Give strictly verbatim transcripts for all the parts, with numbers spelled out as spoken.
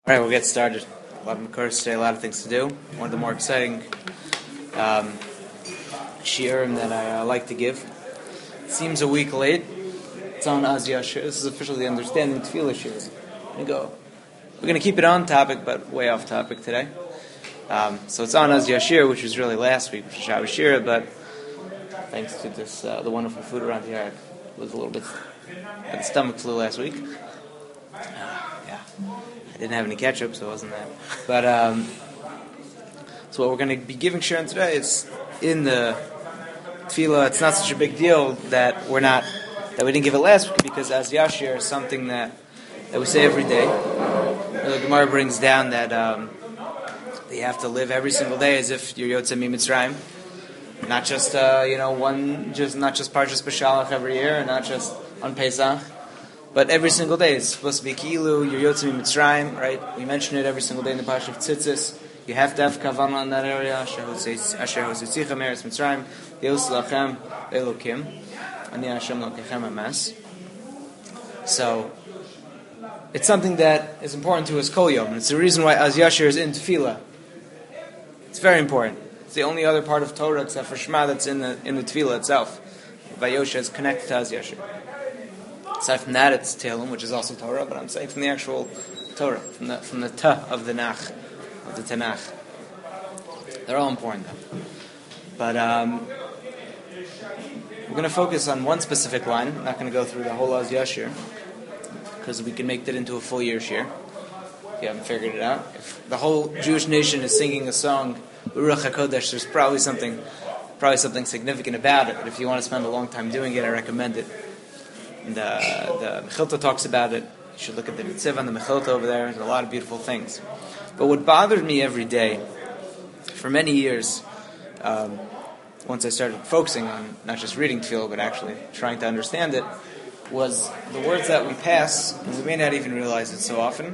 All right, we'll get started. A lot of Makuros today, a lot of things to do. One of the more exciting um, shiurim that I uh, like to give. It seems a week late. It's on Az Yashir. This is officially the Understanding Tefillah shiur. We go. We're going to keep it on topic, but way off topic today. Um, so it's on Az Yashir, which was really last week, which was Shabbos Shira, but thanks to this, uh, the wonderful food around here, I was a little bit, had the stomach flu last week. Uh, yeah. I didn't have any ketchup, so it wasn't that. But, um, so what we're going to be giving Sharon today is in the tefillah. It's not such a big deal that we're not, that we didn't give it last week, because Az Yashir is something that, that we say every day. The Gemara brings down that, um, that you have to live every single day as if you're Yotzei Mitzrayim. Not just, uh, you know, one, just not just Parshas B'Shalach every year, and not just on Pesach, but every single day. It's supposed to be Ki'ilu, you're Yotzei Mitzrayim, right? We mention it every single day in the Parsha of Tzitzis. You have to have kavanah in that area. Asher hositzicha me'eretz Mitzrayim, Yos lachem Elokim, Ani Hashem lokechem hamas. So, it's something that is important to us kol yom, and it's the reason why Az Yashir is in Tefillah. It's very important. It's the only other part of Torah except for Shema that's in the in the Tefillah itself. Vayosha is connected to Az Yashir. Aside from that, it's Tehillim, which is also Torah, but I'm saying from the actual Torah, from the from the Ta of the Nach, of the Tanakh. They're all important though. But um, we're going to focus on one specific line. I'm not going to go through the whole Az Yashir, because we can make that into a full year shir. If you haven't figured it out. If the whole Jewish nation is singing a song, Ruach HaKodesh, there's probably something probably something significant about it. But if you want to spend a long time doing it, I recommend it. And uh, the Mechilta talks about it. You should look at the Mitzvah and the Mechilta over there. There's a lot of beautiful things. But what bothered me every day, for many years, um, once I started focusing on not just reading Tefillah, but actually trying to understand it, was the words that we pass, and we may not even realize it so often,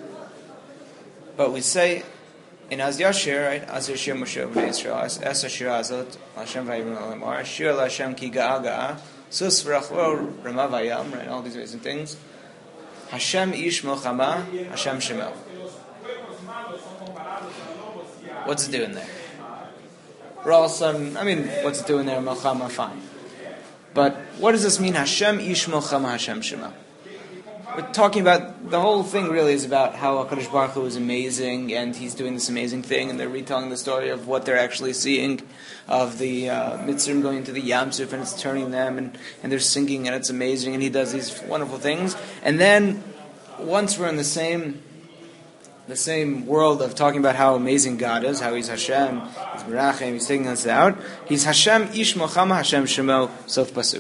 but we say in Az Yashir, right? Az Yashir Moshe B'nai Yisrael, Es Ashir Azot, Hashem Vayivim Olamar, Shir L'Hashem Ki Ga'a Ga'a, Sus V'Rachor Rama Vayam, right? All these amazing things. Hashem Ish Milchama, Hashem Shemel. What's it doing there? We're all of a sudden, I mean, what's it doing there? Milchama, fine. But what does this mean? Hashem Ish Milchama, Hashem Shema. We're talking about, the whole thing really is about how HaKadosh Baruch Hu is amazing, and He's doing this amazing thing, and they're retelling the story of what they're actually seeing, of the uh, Mitzrim going into the Yam Suf, and it's turning them, and, and they're singing, and it's amazing, and He does these wonderful things. And then, once we're in the same the same world of talking about how amazing God is, how He's Hashem, He's Merachem, He's taking us out, He's Hashem Ish Milchama, Hashem Shemo, Sof Pasuk.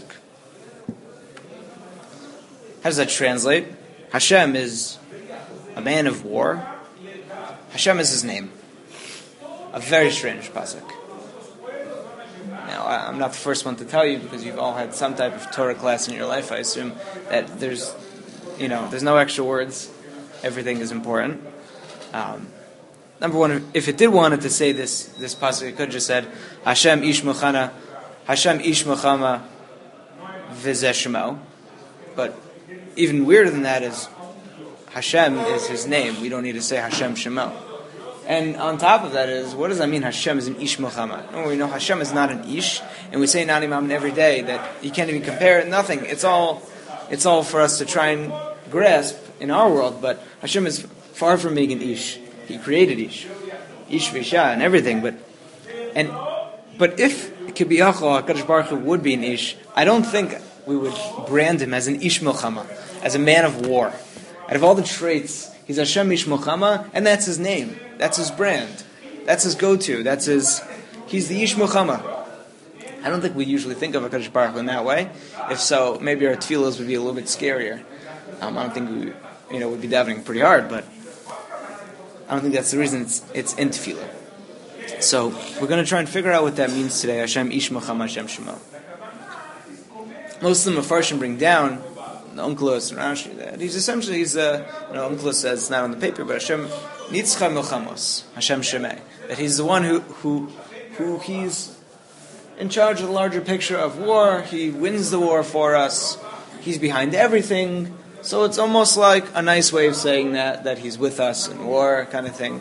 How does that translate? Hashem is a man of war. Hashem is His name. A very strange pasuk. Now, I'm not the first one to tell you, because you've all had some type of Torah class in your life, I assume, that there's, you know, there's no extra words. Everything is important. Um, number one, if it did want it to say this, this pasuk, it could have just said, Hashem Ish Milchana, Hashem Ish Milchama V'zeh Shemo. But even weirder than that is Hashem is His name. We don't need to say Hashem Shemo. And on top of that is, what does that mean? Hashem is an Ish Milchama. No, we know Hashem is not an Ish, and we say Nani Mammon every day that you can't even compare it. Nothing. It's all, it's all for us to try and grasp in our world. But Hashem is far from being an Ish. He created Ish, Ish V'Isha and everything. But and but if Kibiyachol HaKadosh Baruch Hu would be an Ish, I don't think we would brand Him as an Ish Milchama, as a man of war. Out of all the traits, He's Hashem Ish Milchama, and that's His name. That's His brand. That's His go-to. That's His. He's the Ish Milchama. I don't think we usually think of HaKadosh Baruch Hu in that way. If so, maybe our tefillos would be a little bit scarier. Um, I don't think we, you know, would be davening pretty hard, but I don't think that's the reason it's it's in tefillah. So we're going to try and figure out what that means today. Hashem Ish Milchama, Hashem Shemo. Most of the Mefarshim bring down the Onkelos and Rashi that he's essentially he's a you know Onkelos says it's not on the paper, but Hashem Nitzcha Milchamos, Hashem Shemei, that He's the one who who who He's in charge of the larger picture of war. He wins the war for us. He's behind everything. So it's almost like a nice way of saying that, that he's with us in war, kind of thing.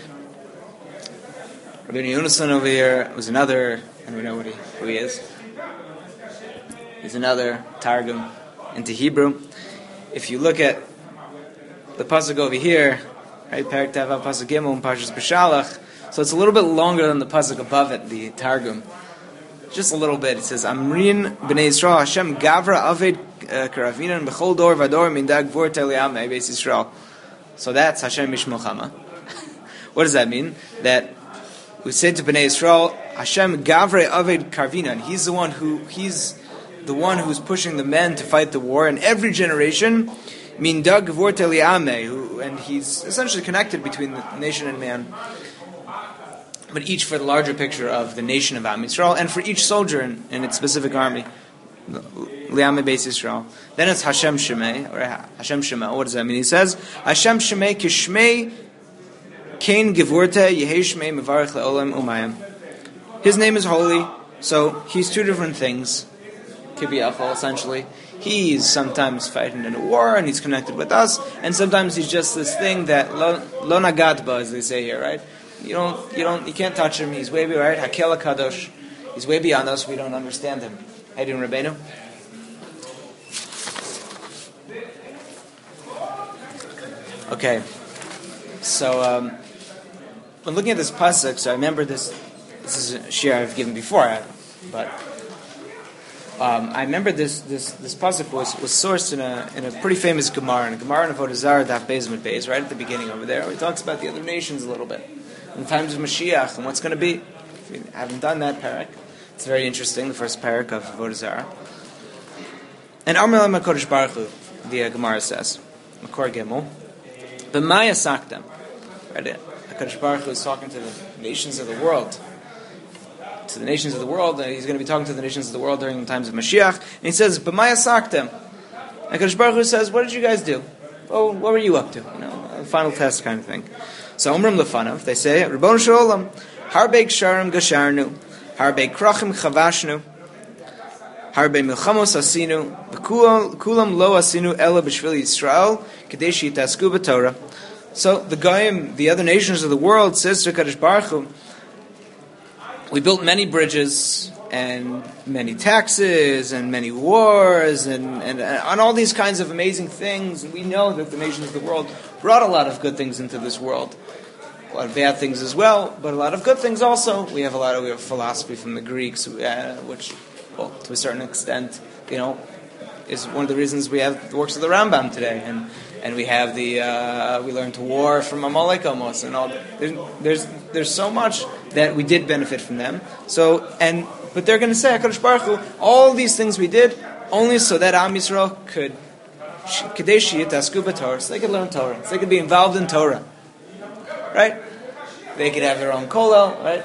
Rabbi Yonason over here was another, and we know what he, who he is. He's another Targum into Hebrew. If you look at the pasuk over here, right, Perek Teva pasuk Gimel and Parshas B'Shalach, so it's a little bit longer than the pasuk above it, the Targum. Just a little bit. It says, Amrin b'nei Yisrael Hashem gavra aved karavinan b'chol dor vador min dag vor teliam beis Yisrael. So that's Hashem Mishmochama. What does that mean? That we say to b'nei Yisrael, Hashem gavre aved karvinan. He's the one who he's the one who's pushing the men to fight the war in every generation. Min dag vor teliam, and he's essentially connected between the nation and man. But each for the larger picture of the nation of Am Yisrael, and for each soldier in, in its specific army, Li'amei Beis Yisrael. Then it's Hashem Shemei, or Hashem Shema. What does that mean? He says, Hashem Shemei kishmei kein gevurte yehei shmei mevarech le'olam umayim. His name is holy, so he's two different things. Kibiyachol, essentially. He's sometimes fighting in a war, and he's connected with us, and sometimes he's just this thing that lo, lo nagat ba, as they say here, right? You don't, you don't, you can't touch him. He's way beyond, right? Hakel Kadosh. He's way beyond us. We don't understand him. How you doing, Rabbeinu? Okay. So, um, when looking at this pasuk, so I remember this. This is a share I've given before, but um, I remember this. This this pasuk was, was sourced in a in a pretty famous Gemara, in a Gemara in Avodah Zarah, Daf Beis Mid Beis, right at the beginning over there. He talks about the other nations a little bit. In times of Mashiach and what's going to be. If you haven't done that parak, it's very interesting, the first parak of Avodah Zarah. And Amar Lam HaKadosh Baruch Hu, the uh, Gemara says, Makor Gimel, B'maya Saktem, right? HaKadosh Baruch Hu is talking to the nations of the world, to the nations of the world, and he's going to be talking to the nations of the world during the times of Mashiach, and he says, B'maya Saktem. HaKadosh Baruch Hu says, what did you guys do? Oh, what were you up to? You know, a final test kind of thing. So Umrim Lefanav, they say, Ribono Shel Olam, Harbe Gsharim Gasharnu, Harbe Krachim Chavashnu, Harbe Milchamos Asinu, Kulam Lo Asinu Ela B'Shvil Yisrael, Kadesh Yitasku B'Torah. So the Goyim, the other nations of the world, says to Kadosh Baruch Hu, we built many bridges and many taxes and many wars and, and, and all these kinds of amazing things. And we know that the nations of the world brought a lot of good things into this world. A lot of bad things as well, but a lot of good things also. We have a lot of we have philosophy from the Greeks, uh, which, well, to a certain extent, you know, is one of the reasons we have the works of the Rambam today. And and we have the, uh, we learned to war from Amalek almost, and all. There's, there's, there's so much that we did benefit from them. So, and, but they're going to say, HaKadosh Baruch Hu, all these things we did, only so that Am Yisrael could, Kadesh Yitasku B'Torah, so they could learn Torah, so they could be involved in Torah. Right? They could have their own kollel, right?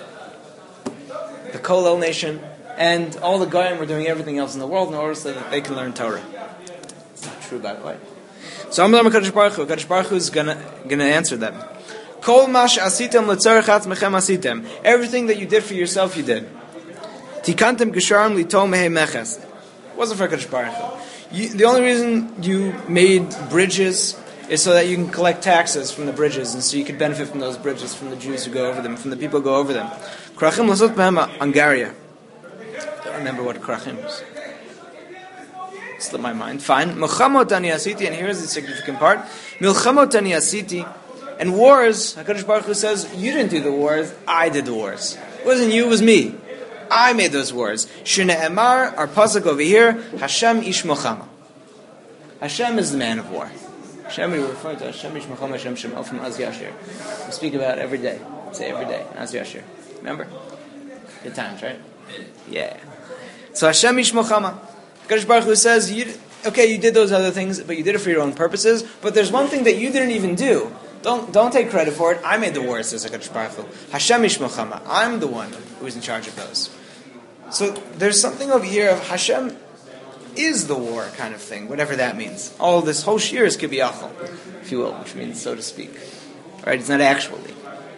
The kollel nation, and all the goyim were doing everything else in the world in order so that they can learn Torah. It's not true, by the way. So I'm going to Kadosh Baruch Hu. Kadosh Baruch Hu is going to answer them. Kol mash asitem letzarech atzmechem asitem. Everything that you did for yourself, you did. Tikantem gesharim litol mehei meches. It wasn't for Kadosh Baruch Hu. You, the only reason you made bridges is so that you can collect taxes from the bridges, and so you could benefit from those bridges, from the Jews who go over them, from the people who go over them. Krachim lasot behem Angaria. I don't remember what krachim is. Slipped my mind. Fine. Milchamot ani asiti, and here's the significant part. Milchamot ani asiti, and wars. HaKadosh Baruch Hu says, you didn't do the wars, I did the wars. It wasn't you, it was me. I made those wars. Shne'emar, our pasuk over here, Hashem ish mochama. Hashem is the man of war. Hashem, we refer to Hashem ish mochama, Hashem Shema from Az Yashir. We speak about it every day. Say every day, Az Yashir. Remember? Good times, right? Yeah. So Hashem ish mochama. HaKadosh Baruch Hu says, you, okay, you did those other things, but you did it for your own purposes, but there's one thing that you didn't even do. Don't don't take credit for it. I made the wars, says HaKadosh Baruch Hu. Hashem ish mochama. I'm the one who is in charge of those. So there's something over here of Hashem is the war kind of thing, whatever that means. All this whole shir is kibiyachol, if you will, which means so to speak. Right? It's not actually.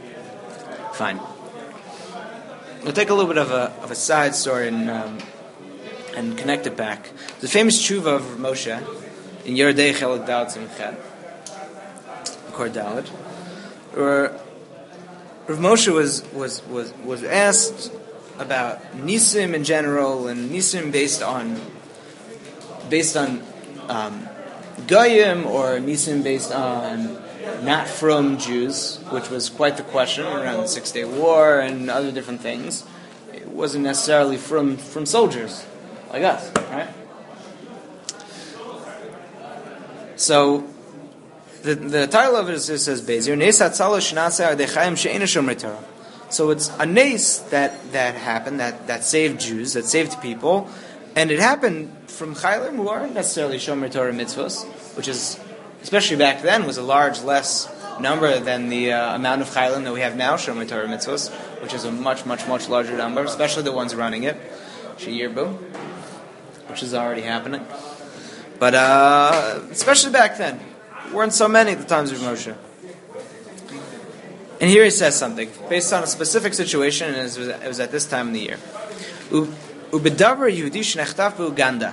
Fine. We'll take a little bit of a of a side story and um, and connect it back. The famous tshuva of Moshe in Yerdei Chelik Dalet Sim Ched, Kor Dalet, or Rav Moshe was was was was asked about nisim in general and nisim based on based on um, goyim or nisim based on not from Jews, which was quite the question around the Six Day War and other different things. It wasn't necessarily from from soldiers like us, right? So the the title of it is, it says Beis. So it's a nes that that happened that, that saved Jews, that saved people, and it happened from chaylim who aren't necessarily shomer Torah mitzvos, which is especially back then was a large less number than the uh, amount of chaylim that we have now shomer Torah mitzvos, which is a much much much larger number, especially the ones running it, sheyirbu, which is already happening. But uh, especially back then, weren't so many at the times of Moshe. And here he says something based on a specific situation, and it was, it was at this time of the year. Ubedavar Yehudi shnechtav beUganda,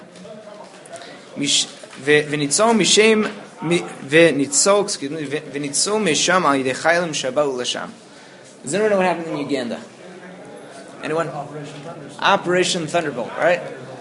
v'nitzol mishem v'nitzol excuse me v'nitzol misham al yidei chaylim shabau l'sham. Does anyone know what happened in Uganda? Anyone? Operation Thunderbolt. Operation Thunderbolt, right?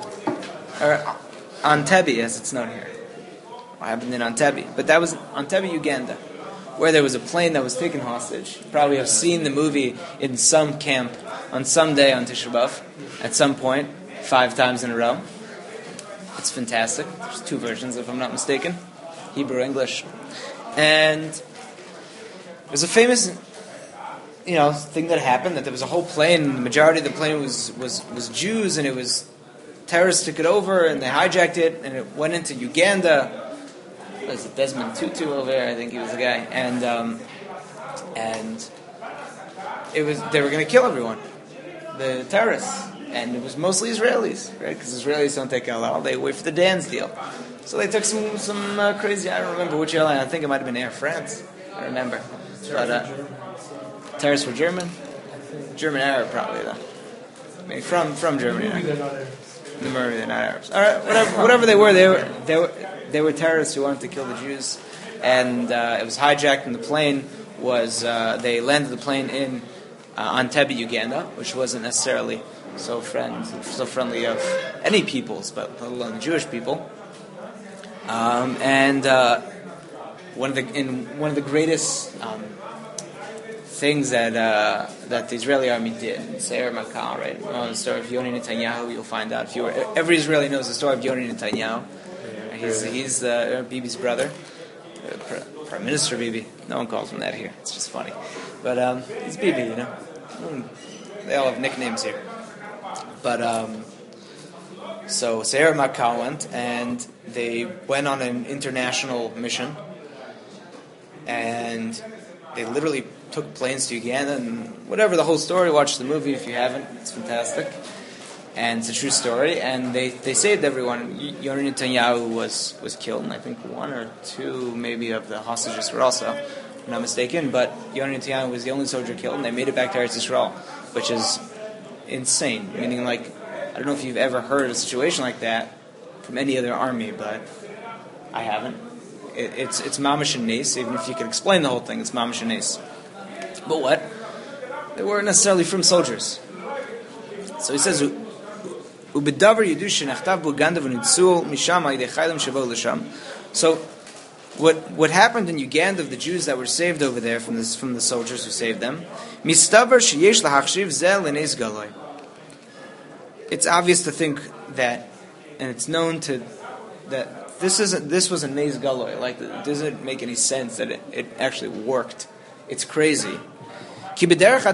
Or Entebbe, as it's known here. What happened in Entebbe? But that was Entebbe, Uganda, where there was a plane that was taken hostage. You probably have seen the movie in some camp on some day on Tisha B'Av at some point, five times in a row. It's fantastic. There's two versions, if I'm not mistaken, Hebrew, English, and it was a famous, you know, thing that happened. That there was a whole plane. The majority of the plane was was was Jews, and it was terrorists took it over, and they hijacked it, and it went into Uganda. Was it Desmond Tutu over there? I think he was the guy, and um, and it was they were going to kill everyone, the terrorists, and it was mostly Israelis, right? Because Israelis don't take halal; they wait for the Dan's deal. So they took some some uh, crazy. I don't remember which airline. I think it might have been Air France. I remember, but uh, terrorists were German, German Arab probably though. I mean, from from Germany. The Murray, they're not Arabs. All right, whatever, whatever they were, they were they were they were terrorists who wanted to kill the Jews, and uh, it was hijacked. And the plane was uh, they landed the plane in uh, Entebbe, Uganda, which wasn't necessarily so friend so friendly of any peoples, but let alone the Jewish people. Um, and uh, one of the in one of the greatest um, things that uh, that the Israeli army did, Seir Makal, right? Oh, the story of Yoni Netanyahu, you'll find out. If you were, every Israeli knows the story of Yoni Netanyahu. He's he's uh, Bibi's brother, uh, Prime Minister Bibi. No one calls him that here. It's just funny, but um, he's Bibi, you know. They all have nicknames here. But um, so Seir Makal went, and they went on an international mission, and they literally took planes to Uganda and whatever the whole story. Watch the movie if you haven't; it's fantastic, and it's a true story. And they, they saved everyone. Yoni Netanyahu was, was killed, and I think one or two maybe of the hostages were also, if I'm not mistaken. But Yoni Netanyahu was the only soldier killed, and they made it back to Eretz Yisrael, which is insane. Meaning, like, I don't know if you've ever heard a situation like that from any other army, but I haven't. It, it's it's mamash and nes. Even if you could explain the whole thing, it's mamash and nes. But what? They weren't necessarily from soldiers. So he says, "Ubedavar yidu shenachtav b'Uganda v'nitzul misham ha'idei chaylim shavo l'sham." So, what what happened in Uganda of the Jews that were saved over there from this from the soldiers who saved them? Mistavar sheyesh lahachshiv zeh l'neis galoi. It's obvious to think that, and it's known to that this isn't this was a neis galoi. Like, it doesn't make any sense that it, it actually worked. It's crazy. It,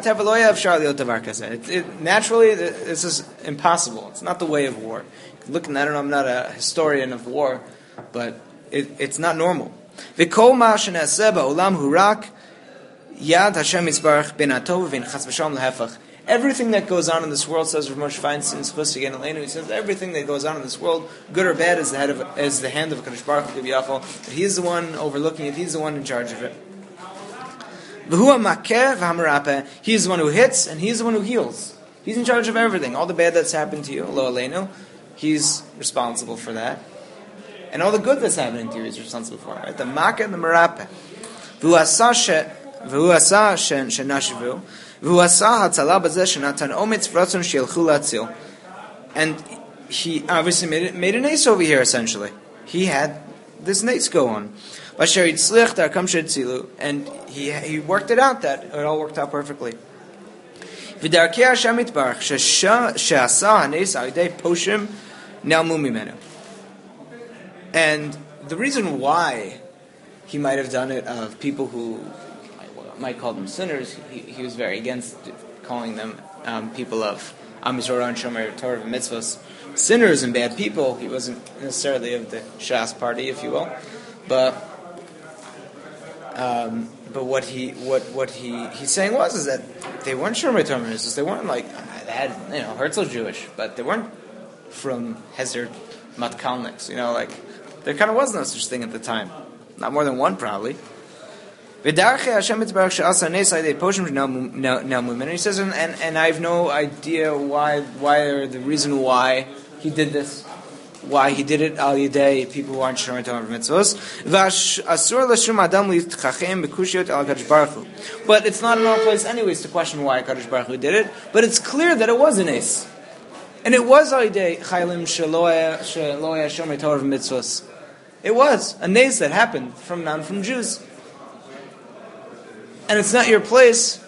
it, naturally, this is impossible. It's not the way of war. Looking, I don't know, I'm not a historian of war, but it, it's not normal. Everything that goes on in this world, says Rav Moshe Feinstein, is supposed to get in Elenu. He says everything that goes on in this world, good or bad, is the head of, is the hand of Kadosh Baruch Hu. That He's the one overlooking it. He's the one in charge of it. He's the one who hits, and He's the one who heals. He's in charge of everything. All the bad that's happened to you, lo aleinu, He's responsible for that. and all the good that's happening to you he's responsible for. Right? The Makkah and the Merapeh. V'hu asa shenashivu, v'hu asa hatzala b'zeh shenatan ometz v'ratzon she'ilchu latzil. And he obviously made it, made an ace over here, essentially. He had this nace go on. And he he worked it out that it all worked out perfectly. And the reason why he might have done it of people who might call them sinners, he, he was very against calling them um, people of Am Yisrael and Shomer Torah and Mitzvos, sinners and bad people. He wasn't necessarily of the Shas party, if you will, but um, but what he what what he he's saying was is that they weren't Shomer Torah and Mitzvos. They weren't like they had you know Herzl Jewish, but they weren't from Hezer Matkalniks. You know, like there kind of was no such thing at the time. Not more than one, probably. And he says, and, and, and I have no idea why, why or the reason why he did this, why he did it al yedei people who aren't shomer Torah mitzvos. But it's not in our place, anyways, to question why Kadosh Baruch Hu did it. But it's clear that it was an ace, and it was al yedei chaylim sheloya sheloya shomer Torah mitzvos. It was a nace that happened from non from Jews. And it's not your place.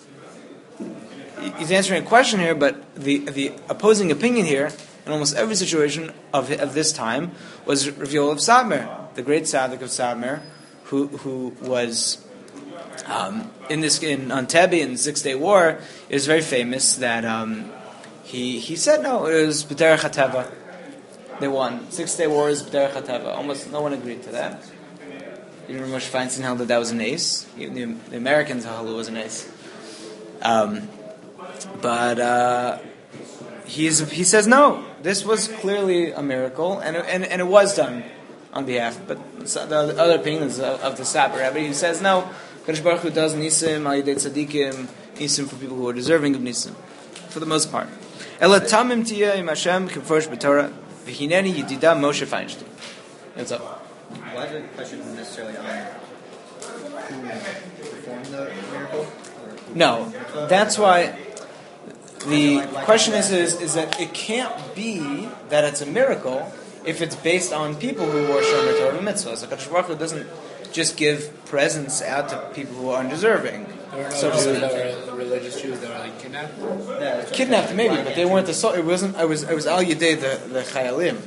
He's answering a question here, but the the opposing opinion here, in almost every situation of of this time, was Rav Yoel of Satmar, the great tzaddik of Satmar, who who was um, in this in on Tebi in the Six Day War. It was very famous that um, he he said no, it was B'derech HaTeva. They won. Six Day War is B'derech HaTeva. Almost no one agreed to that. Even Moshe Feinstein held that that was an ace. Even the, the Americans held it was an ace. Um, but uh, he's, he says no. This was clearly a miracle, and and, and it was done on behalf. But the other opinions of, of the Satmar Rebbe, he says no. Kadosh Baruch Hu does nisim al yedei tzadikim, nisim for people who are deserving of nisim, for the most part. Ela tamim tiyeh im Hashem k'meforish b'Torah v'hineni yedida Moshe Feinstein. What's up? Why is the question necessarily on who performed the miracle? No, that's why the question is, is is that it can't be that it's a miracle if it's based on people who are shomer Torah mitzvahs. So Kadosh Baruch Hu doesn't just give presents out to people who are undeserving. There were no So Jews to that were religious Jews that were like kidnapped. Yeah, kidnapped maybe, but they weren't the so. It wasn't. It was. It was al yedei the the chayalim.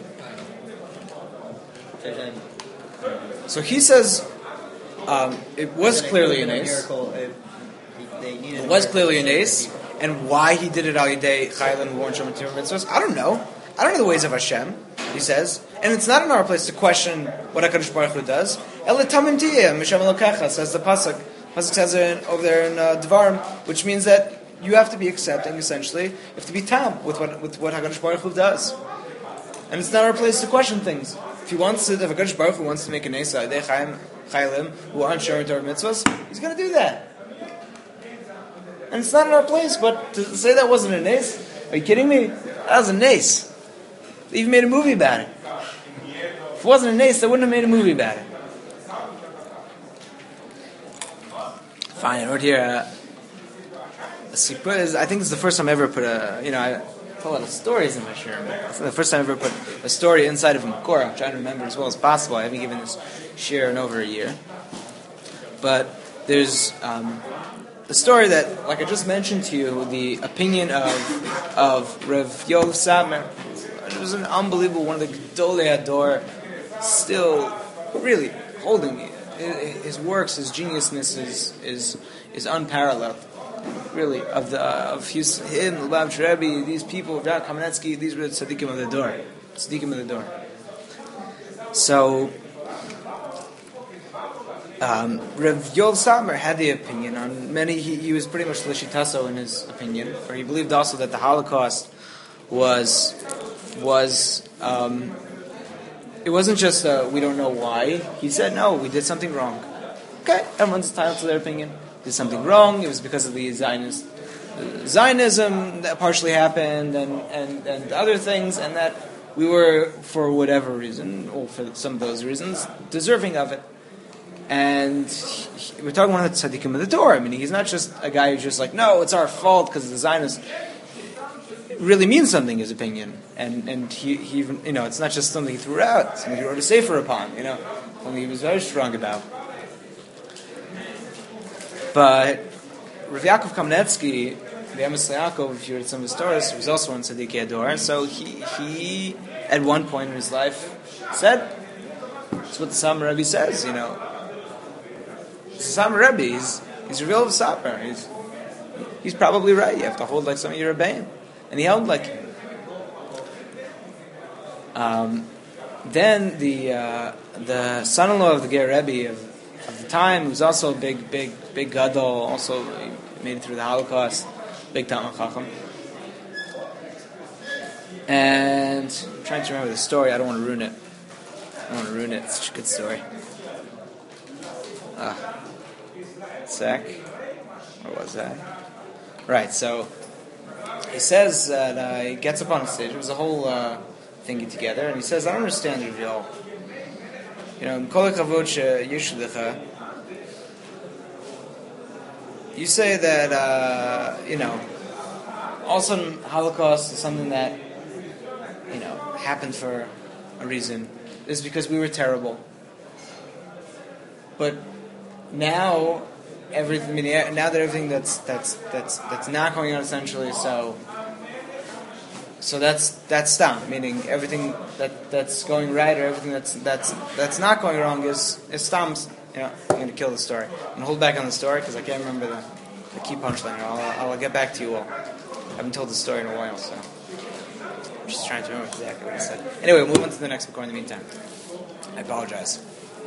So he says um, it was clearly an ace. It was clearly an ace, and why he did it al yedei chayalim who weren't shomer Torah mitzvahs, I don't know. I don't know the ways of Hashem. He says, and it's not in our place to question what HaKadosh Baruch Hu does. Ela tamim tiyeh Mishem Elokecha, says the pasuk. Pasuk says it over there in uh, Dvarim, which means that you have to be accepting. Essentially, you have to be tam with what with what HaKadosh Baruch Hu does, and it's not our place to question things. If he wants to, if HaKadosh Baruch Hu wants to make an ace al yedei chayalim who aren't shomer Torah mitzvahs, he's going to do that. And it's not in our place, but to say that wasn't an ace, are you kidding me? That was an ace. They even made a movie about it. If it wasn't an ace, they wouldn't have made a movie about it. Fine, right here. Uh, a sipur is, I think it's the first time I ever put a, you know, I put a lot of stories in my shiur, but it's the first time I ever put a story inside of a Makor. I'm trying to remember as well as possible. I haven't given this shiur in over a year. But there's um, the story that, like I just mentioned to you, the opinion of of Rav Yoel Satmar. It was an unbelievable, one of the Gedolei Hador, still really holding his works, his geniusness is is is unparalleled. Really, of the uh, of his, him, Lubavitch Rebbe, these people, Rav Kamenetsky, these were the tzaddikim of the door, tzaddikim of the door. So, um, Rav Yoel Satmar had the opinion on many. He, he was pretty much l'shitaso in his opinion, or he believed also that the Holocaust was. was um, it wasn't just uh, we don't know why. He said no, we did something wrong. Okay, everyone's entitled to their opinion. Did something wrong. It was because of the Zionist uh, Zionism that partially happened, and, and, and other things, and that we were, for whatever reason, or for some of those reasons, deserving of it. And he, he, we're talking about the tzaddikim of the Torah. I mean, he's not just a guy who's just like, no, it's our fault because the Zionists. It really means something, his opinion. And and he, he even, you know, it's not just something he threw out, something he wrote a sefer upon, you know, something he was very strong about. But Rav Yaakov Kamenetsky, the Emes Yaakov, if you read some of his stories, was also on Tzaddik Ador. So he, he, at one point in his life, said, it's what the Sam Rebbe says, you know. The Sam Rebbe, he's, he's a real Saper. He's, he's probably right. You have to hold like some of your Rebbeim. And he held like him. Um, then the uh, the son-in-law of the Ger Rebbe of, of the time, who was also a big, big, big gadol, also he made it through the Holocaust, big Talmid Chacham. And I'm trying to remember the story. I don't want to ruin it. I don't want to ruin it. It's such a good story. Ah, sec. Where was that? Right. So he says that uh, he gets up on stage. It was a whole uh, thingy together, and he says, "I don't understand you, y'all. You know, Kol Kavod Yishlecha. You say that uh, you know, all of a sudden Holocaust is something that you know happened for a reason. It's because we were terrible. But now." Everything. I mean, now that everything that's that's that's that's not going on essentially, so so that's that's stam. Meaning everything that that's going right or everything that's that's that's not going wrong is is stams. You know, I'm going to kill the story. I'm going to hold back on the story because I can't remember the, the key punchline. I'll I'll get back to you all. I haven't told the story in a while, so I'm just trying to remember exactly what I said. Anyway, we'll move on to the next book in the meantime. I apologize.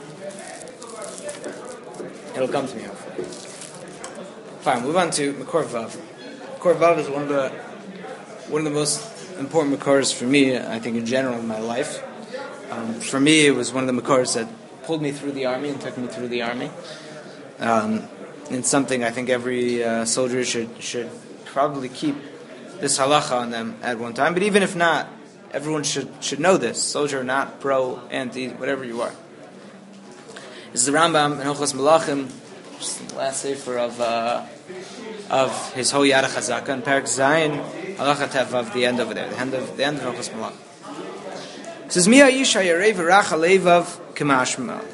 It'll come to me, hopefully. Fine, move on to Makor Vav. Makor Vav is one of the one of the most important Makors for me, I think, in general in my life. Um, for me, it was one of the Makors that pulled me through the army and took me through the army. Um, it's something I think every uh, soldier should should probably keep this halacha on them at one time. But even if not, everyone should should know this. Soldier, not pro, anti, whatever you are. This is the Rambam in Hilchos Melachim, just the last sefer of uh, of his Ho Yad HaChazaka, and Perek Zayin, Halacha Tev of the end over there, the end of the end of Hilchos Melachim. It says, Mi ha'ish ha'yarei v'rach ha'levav k'mashma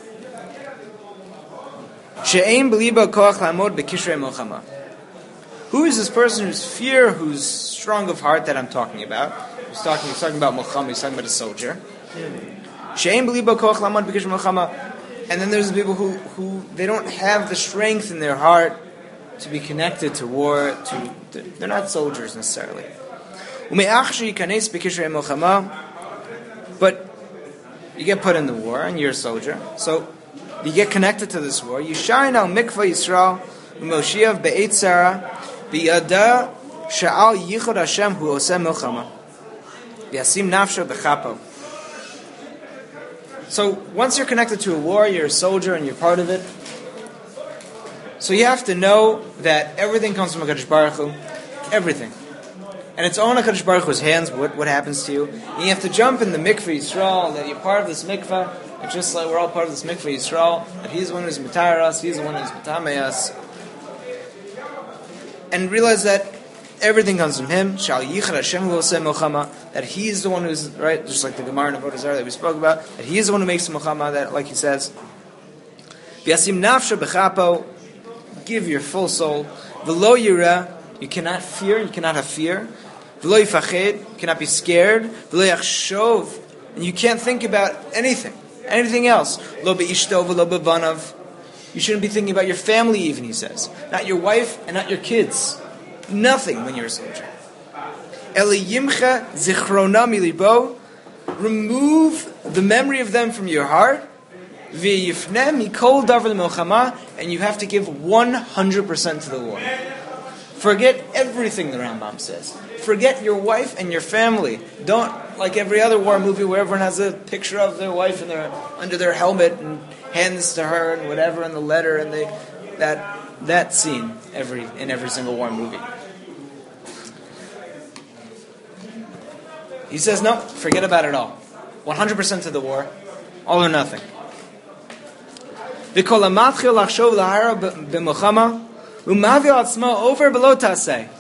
she'ein b'liba koach la'amod b'kishrei milchama. Who is this person whose fear, who's strong of heart that I'm talking about? He's talking, he's talking about milchama. He's talking about a soldier. She'ein b'liba koach la'amod b'kishrei milchama. And then there's the people who, who they don't have the strength in their heart to be connected to war. To, to they're not soldiers necessarily. But you get put in the war and you're a soldier, so you get connected to this war. You shine al mikvah Yisrael Moshiach be'etzara biyada sha'al yichud Hashem hu oseh milchama v'yasim nafsho b'chapo. So once you're connected to a war, you're a soldier and you're part of it. So you have to know that everything comes from HaKadosh Baruch Hu, everything. And it's on HaKadosh Baruch Hu's hands, what, what happens to you. And you have to jump in the mikveh Yisrael, that you're part of this mikveh, and just like we're all part of this mikveh Yisrael, that He's the one who's mitayar us, He's the one who's mitamei us. And realize that everything comes from Him. Shal yichad Hashem hu oseh milchama. That He's the one who's, right, just like the Gemara in Avodah Zarah that we spoke about, that He is the one who makes the milchama, that, like He says, v'yasim nafsho b'chapo, give your full soul. V'lo yireh, you cannot fear, you cannot have fear. V'lo yifached, you cannot be scared. V'lo yachshov, and you can't think about anything, anything else. Lo be'ishto v'lo b'vanav. You shouldn't be thinking about your family even, he says. Not your wife and not your kids. Nothing when you're a soldier. Eliyimcha zichrona milibo, remove the memory of them from your heart. V'yifne mikol davar l'milchama, and you have to give one hundred percent to the war. Forget everything, the Rambam says. Forget your wife and your family. Don't, like every other war movie where everyone has a picture of their wife and their under their helmet and hands to her and whatever in the letter, and they that that scene every in every single war movie. He says, no, forget about it all. one hundred percent to the war, all or nothing. V'kol ha'matchil lachshov l'hara b'milchama u'mavil atzmo over below taseh.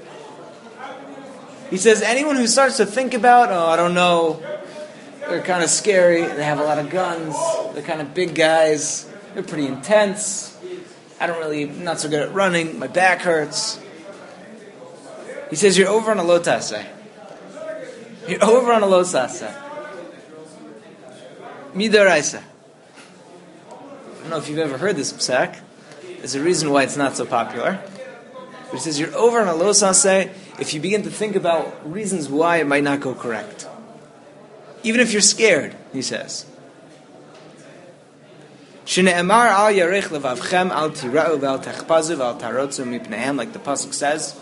He says, anyone who starts to think about, oh, I don't know, they're kind of scary, they have a lot of guns, they're kind of big guys, they're pretty intense, I don't really, I'm not so good at running, my back hurts. He says, you're over on a low taseh. You're over on a low taseh. Midaraisa. I don't know if you've ever heard this psak. There's a reason why it's not so popular. But he says, you're over on a low taseh if you begin to think about reasons why it might not go correct. Even if you're scared, he says. Shne'emar al yarech levavchem al tira'u ve'al techpazu ve'al tarotzu mipnehem, like the pasuk says.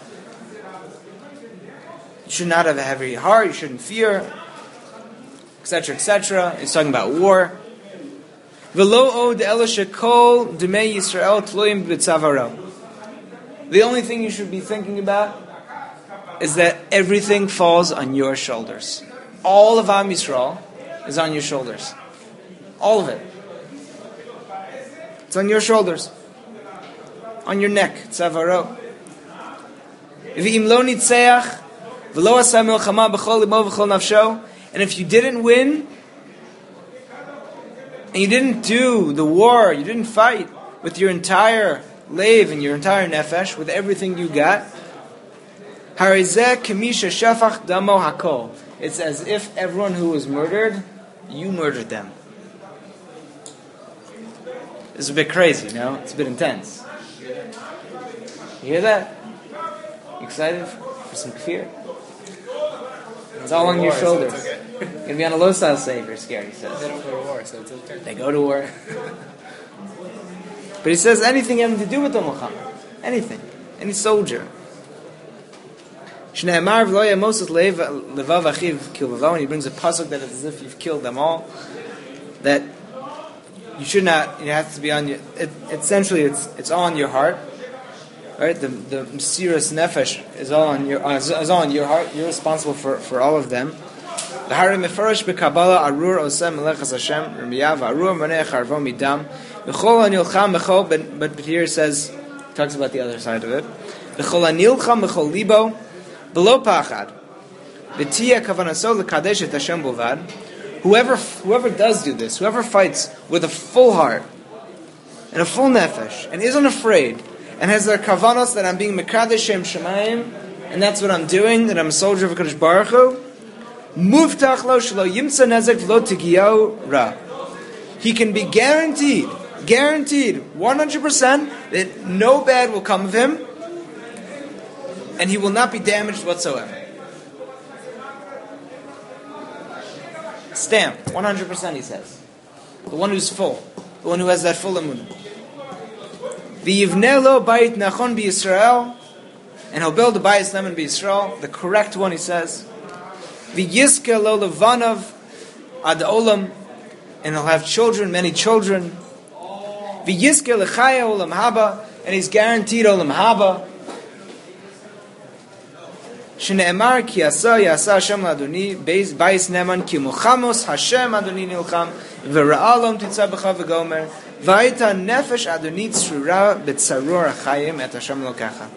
You should not have a heavy heart, you shouldn't fear, et cetera, et cetera. He's talking about war. V'lo od ela shekol d'mei Yisrael tloyim b'tzavaro. The only thing you should be thinking about is that everything falls on your shoulders. All of Am Yisrael is on your shoulders. All of it. It's on your shoulders. On your neck. Tzavaro. V'im lo nitzeach v'lo asa milchama b'chol limo v'chol nafsho. And if you didn't win, and you didn't do the war, you didn't fight with your entire leiv and your entire nefesh, with everything you got, harizeh kamisha shafach damo hakol. It's as if everyone who was murdered, you murdered them. It's a bit crazy, you know? It's a bit intense. You hear that? You excited for some kfir? It's all on your shoulders. You're going to be on a low side save, you're scared, he says. They don't go to war, so it's okay. They go to war. But he says anything having to do with the Muhammad. Anything. Any soldier. Shne'emar v'lo yamosut levav achiv kil v'vo, and he brings a pasuk that is as if you've killed them all. That you should not, it has to be on your, it, essentially it's it's all on your heart. Right? The the Mesiras Nefesh is all on your is, is all on your heart. You're responsible for, for all of them. The Hari Mefarash b'Kabbalah Arur Osem Melechas Hashem Remiyav Arur Maneh Charvo Midam V'chol Anilcham B'chol. But but here it says, talks about the other side of it. V'chol Anilcham B'chol Libo Below Pachad V'Tia Kavanaso L'Kadesh Et Hashem Bovad. Whoever whoever does do this, whoever fights with a full heart and a full nefesh and isn't afraid and has their kavanos that I'm being mekadesh Shem Shemayim and that's what I'm doing, that I'm a soldier of HaKadosh Baruch Hu, muftach lo shelo yimtza nezek v'lo tigiyau ra. He can be guaranteed, guaranteed, one hundred percent that no bad will come of him and he will not be damaged whatsoever. Stamp, one hundred percent he says. The one who's full. The one who has that full emunah. V'yivneh lo bayit nachon b'Yisrael, and he'll build a bayis neman b'Yisrael, the correct one he says. V'yizke lo levanav ad olam, and he'll have children, many children. V'yizke lechaya olam haba, and he's guaranteed olam haba. Shne'emar ki asa yasa Hashem l'Adoni bayis neman ki muchamos Hashem Adoni nilcham v'ra'alom titzah b'cha v'gomer v'ayita nefesh Adoni tzrura b'tzarur achayim et Hashem lokacha.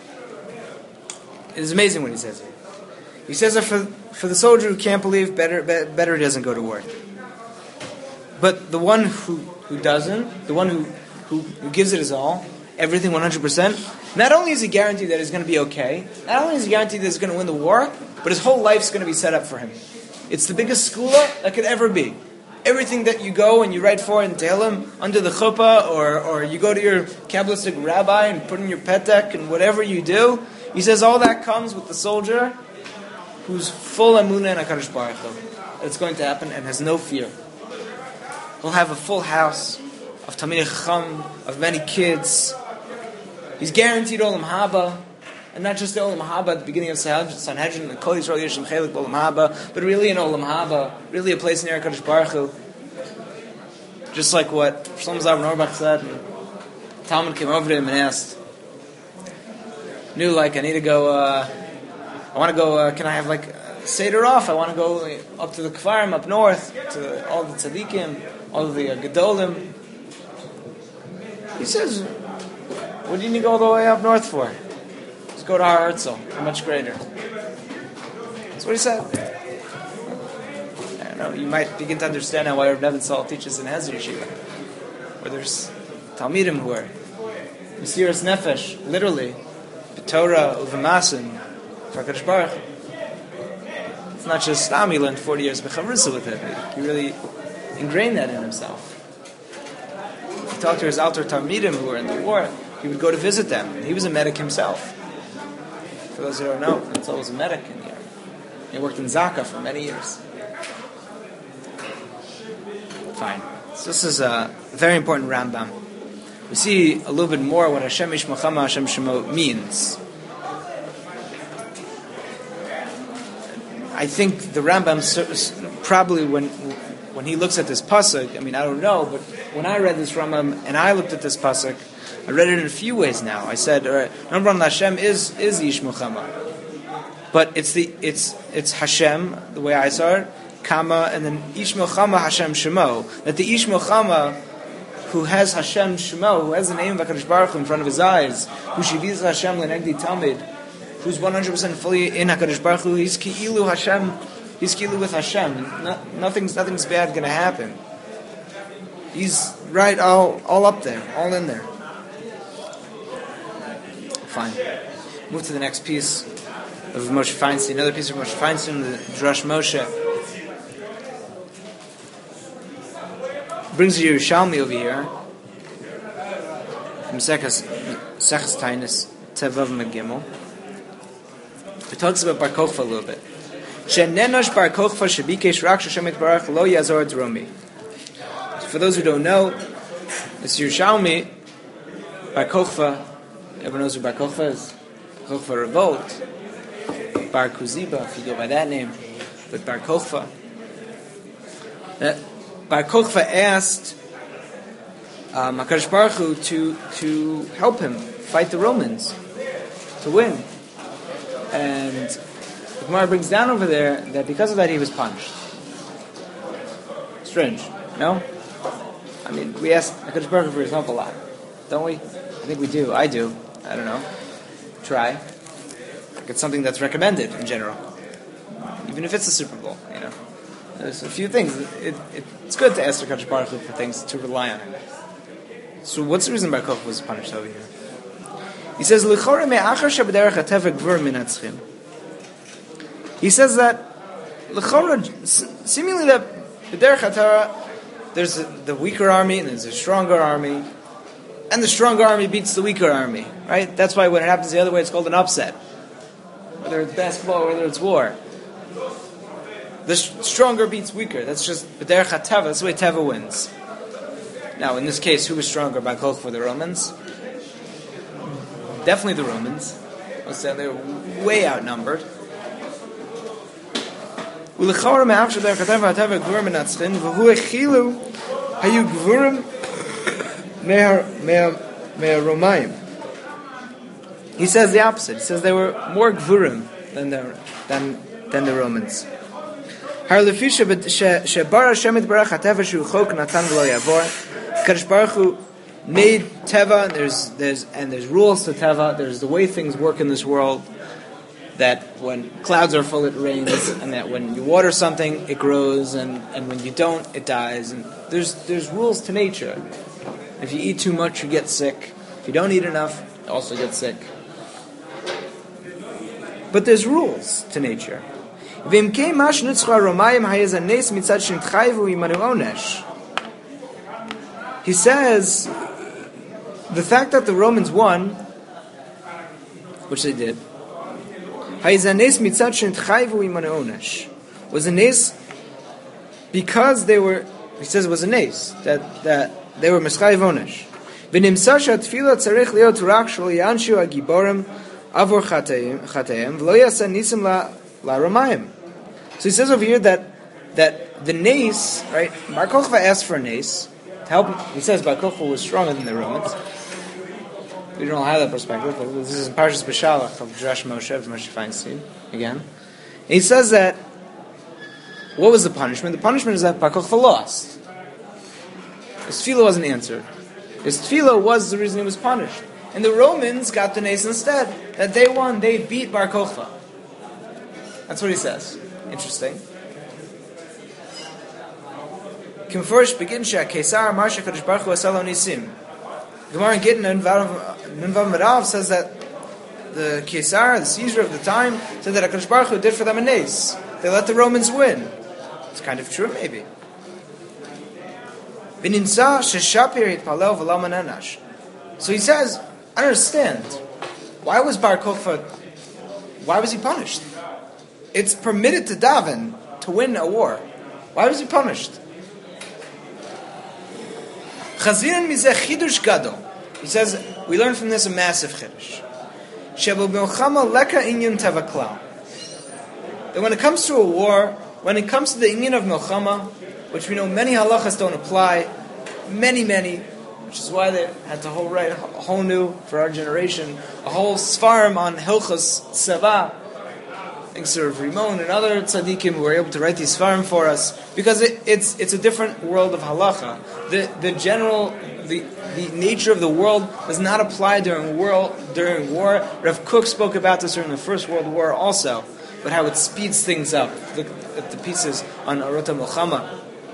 It is amazing what he says here. He says that for, for the soldier who can't believe, better better he doesn't go to war. But the one who, who doesn't, the one who, who, who gives it his all, everything one hundred percent, not only is he guaranteed that he's going to be okay, not only is he guaranteed that he's going to win the war, but his whole life's going to be set up for him. It's the biggest skula that could ever be. Everything that you go and you write for in Tehillim, under the chuppah, or, or you go to your Kabbalistic rabbi and put in your petek, and whatever you do, he says all that comes with the soldier who's full emunah in HaKadosh Baruch Hu. It's going to happen and has no fear. He'll have a full house of Talmidei Chacham, of many kids. He's guaranteed Olam Haba, and not just the Olam Haba at the beginning of Sanhedrin, the Kol Yisrael Yeshem Chelik Olam Haba, but really in Olam Haba, really a place near HaKadosh Baruch Hu. Just like what Shlomo Zalman Auerbach said, and Talmud came over to him and asked, knew like, I need to go, uh, I want to go, uh, can I have like Seder off. I want to go up to the Kfarim up north, to all the tzaddikim, all the uh, gedolim. He says, what do you need to go all the way up north for? Just go to Har Herzl. How much greater? That's what he said. I don't know. You might begin to understand now why Rav Nevin Saul teaches in Hezir Yeshiva, where there's Talmidim who are Mesiras Nefesh, literally, Torah Uvamasim, for HaKadosh Baruch Hu. It's not just Stam, he learned forty years B'chavrusa with it. He really ingrained that in himself. If he talked to his Alter Talmidim who were in the war, he would go to visit them. He was a medic himself. For those who don't know, Netzal was a medic in here. He worked in Zaka for many years. Fine. So this is a very important Rambam. We see a little bit more what Hashem Ish Mochama Hashem Shemo means. I think the Rambam probably when when he looks at this pasuk, I mean I don't know, but when I read this Rambam and I looked at this pasuk, I read it in a few ways now. I said, all right, number one, Hashem is is Ish Mochama, but it's the it's it's Hashem the way I saw it, Kama, and then Ish Mochama Hashem Shemo. That the Ish Mochama who has Hashem Shemo, who has the name of HaKadosh Baruch Hu in front of his eyes, who Shiviz Hashem Lenegdi Talmid, who's one hundred percent fully in HaKadosh Baruch Hu, he's Ki'ilu Hashem, he's Ki'ilu with Hashem. No, nothing's nothing's bad going to happen. He's right all, all up there, all in there. Fine. Move to the next piece of Moshe Feinstein, another piece of Moshe Feinstein, the Drush Moshe. Brings you Yerushalmi over here from Seches Tainis Tevav Megimel. It talks about Bar Kochva a little bit. Shenenosh Bar Kochva Shebikesh Rak Shemit Barach Lo Yazor Dromi. For those who don't know, it's Yerushalmi. Bar Kochva. Everyone knows who Bar Kochva is. Kochva Revolt. Bar Kuziba, if you go by that name. But Bar Kochva. That Bar Kochva asked um, HaKadosh Baruch Hu to, to help him fight the Romans, to win. And the Gemara brings down over there that because of that he was punished. Strange, no? I mean, we ask HaKadosh Baruch Hu for his help a lot, don't we? I think we do. I do. I don't know. Try. Like it's something that's recommended in general. Even if it's a Super Bowl, you know. There's a few things. It, it, it's good to ask HaKadosh Baruch Hu for things, to rely on him. So what's the reason Bar Kochva was punished over here? He says, He says that, seemingly that B'derech HaTorah, there's a, the weaker army and there's a stronger army, and the stronger army beats the weaker army, right? That's why when it happens the other way, it's called an upset. Whether it's basketball or whether it's war. The stronger beats weaker. That's just B'derech HaTeva. That's the way Teva wins. Now, in this case, who was stronger by Koch for the Romans? Definitely the Romans. Let's say they were way outnumbered. He says the opposite. He says they were more Gvurim than the, than, than the Romans. Kadosh Baruch Hu made Teva, and there's there's and there's rules to Teva. There's the way things work in this world. That when clouds are full, it rains, and that when you water something, it grows, and, and when you don't, it dies. And there's there's rules to nature. If you eat too much, you get sick. If you don't eat enough, you also get sick. But there's rules to nature. He says the fact that the Romans won, which they did, was a nes because they were, he says it was a nes, that, that they were Meschayev Onesh. So he says over here that that the nes, right? Bar Kochva asked for a nes to help him. He says Bar Kochva was stronger than the Romans. We don't have that perspective, but this is in Parshas B'Shalach of Drush Moshe of Moshe Feinstein again. And he says that what was the punishment? The punishment is that Bar Kokhba lost. His tefillah wasn't answered. His tefillah was the reason he was punished. And the Romans got the nace instead. That they won, they beat Bar Kokhba. That's what he says. Interesting. Kimfurish begin Shek Kesar Marsha Kadosh Baruch Hu Asalo Nisim. Gemara in Gittin Nunvav Merav says that the Kesar, the Caesar of the time, said that HaKadosh Baruch Hu did for them a nace. They let the Romans win. It's kind of true, maybe. So he says, I understand. Why was Bar Kokhba, why was he punished? It's permitted to daven to win a war. Why was he punished? He says, we learn from this a massive chiddush. That when it comes to a war, when it comes to the inyan of milchama, which we know many halachas don't apply, many, many, which is why they had to whole write a whole new, for our generation, a whole svarim on hilchas tzava. Thanks to Rav Rimon and other tzaddikim who were able to write these svarim for us, because it, it's it's a different world of halacha. The the general the the nature of the world does not apply during war. During war, Rav Kook spoke about this during the First World War also, but how it speeds things up. Look at the pieces on Arota Milchama.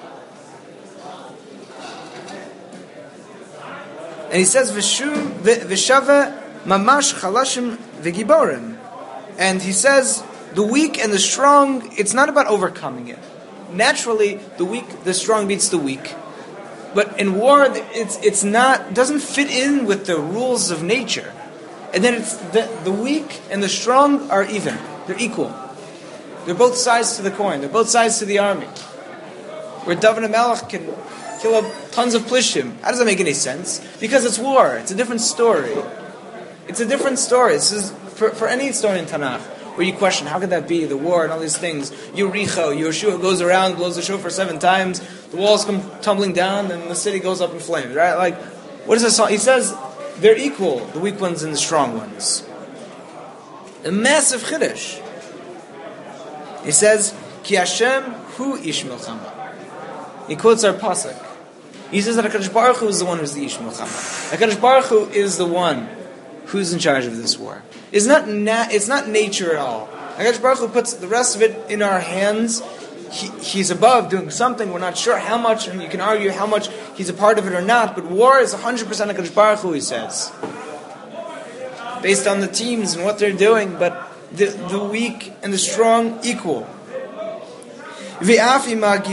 And he says, V'shava mamash chalashim v'giborim. And he says, the weak and the strong, it's not about overcoming it. Naturally, the weak, the strong beats the weak. But in war, it's it's not, doesn't fit in with the rules of nature. And then it's the, the weak and the strong are even. They're equal. They're both sides to the coin. They're both sides to the army. Where David HaMelech can kill up tons of plishtim. How does that make any sense? Because it's war. It's a different story. It's a different story. This is for, for any story in Tanakh where you question, how could that be? The war and all these things. Yericho, Yeshua goes around, blows the shofar seven times, the walls come tumbling down, and the city goes up in flames. Right? Like, what is this? He says they're equal, the weak ones and the strong ones. A massive chiddush. He says, Ki Hashem hu ish milchama. He quotes our pasuk. He says that HaKadosh Baruch Hu is the one who's the ish milchama. HaKadosh Baruch Hu is the one who's in charge of this war. It's not na- it's not nature at all. HaKadosh Baruch Hu puts the rest of it in our hands. He, he's above doing something. We're not sure how much, and you can argue how much he's a part of it or not, but war is one hundred percent HaKadosh Baruch Hu, he says. Based on the teams and what they're doing, but the, the weak and the strong equal. He says